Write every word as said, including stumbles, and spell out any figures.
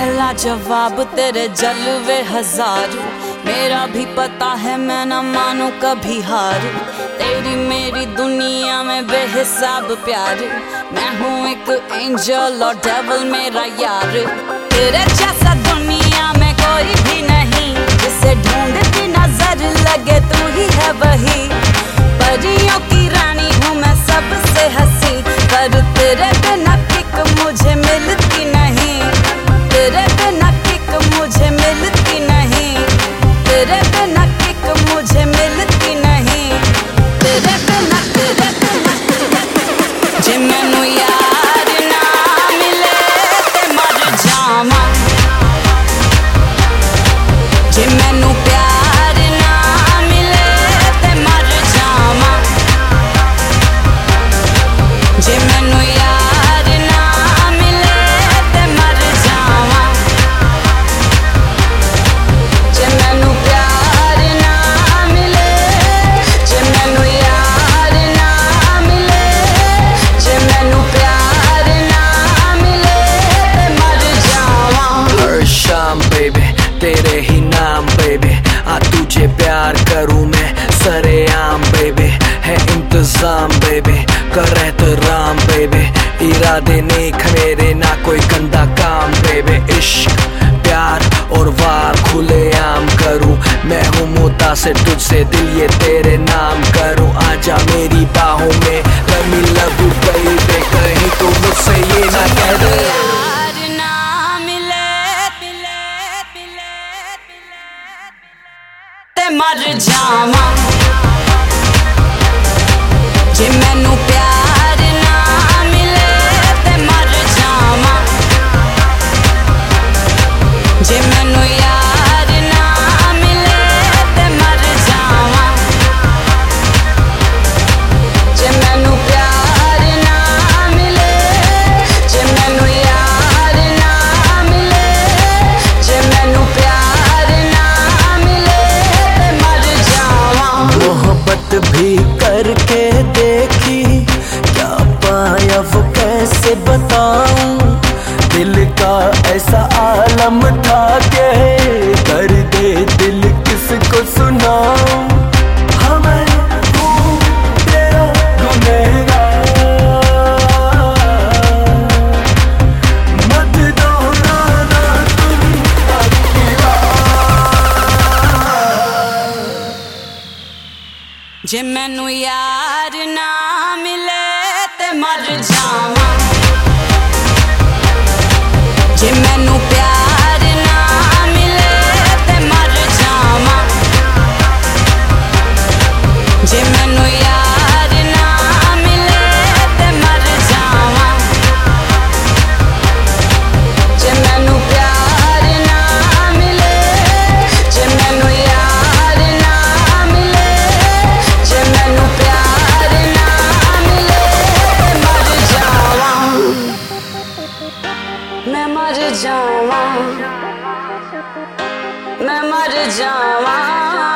पहला जवाब तेरे जलवे हजार, मेरा भी पता है मैं न मानू कभी हार। तेरी मेरी दुनिया में बेहिसाब प्यार, मैं हूँ एक एंजल और डेविल मेरा यार। तेरे जैसा दुनिया में कोई भी नहीं, जिसे ढूंढती नजर लगे तू ही है वही। परियों की रानी हूँ मैं सबसे हंसी, पर तेरे बिना किक मुझे मिलती नहीं। तेरे बिना किक मुझे मिलती नहीं। तेरे बिना किक मुझे मिलती नहीं। तेरे बिना तेरे बिना जे मैनू यार ना मिले ते मर जावा। जे मैनू प्यार ना मिले ते मर जावा। जे मैनू यार ना मिले ते मर जावा। जे मैनू प्यार ना मिले, जे मैनू यार ना मिले, जे मैनू प्यार ना मिले ते मर जावा। हर शाम बेबी तेरे ही नाम बेबी, आ तुझे प्यार करूं मैं सरेआम बेबी। है इंतजाम बेबी कर एहतराम बेबी, इरादे नेक मेरे ना कोई गंदा काम बेबी। इश्क प्यार और वार खुले आम करूं, मैं हूँ मुतासिर तुझसे दिल ये तेरे नाम करूं। आजा मेरी बाहों में let me love you baby, कहीं तो मुझसे ये ना कह दे यार ना मिले ते मर जावा। जे मैनू प्यार ना मिले ते मर जावा। जे मैनू यार ना मिले ते मर जावा। जे मैनू प्यार ना मिले, जे मैनू यार ना मिले, जे मैनू प्यार ना मिले ते मर जावा। मोहब्बत भी करके देखी, क्या पाया वो कैसे बताऊं। दिल का ऐसा आलम था के दर्द दिल किसको सुनाऊं। हाँ मैं हूँ तेरा गुनहगार, मत दोहराना तुम अपनी बात। जे मैनू यार ना मिले ते मर जावा। जे मैनू प्यार ना मिले ते मर जावा। जे मैनू यार ना मिले ते मर जावा। जे मैनू प्यार ना मिले, जे मैनू यार ना मिले, जे मैनू प्यार ना मिले ते मर जावा। मैं मर जावा, मैं मर जावा।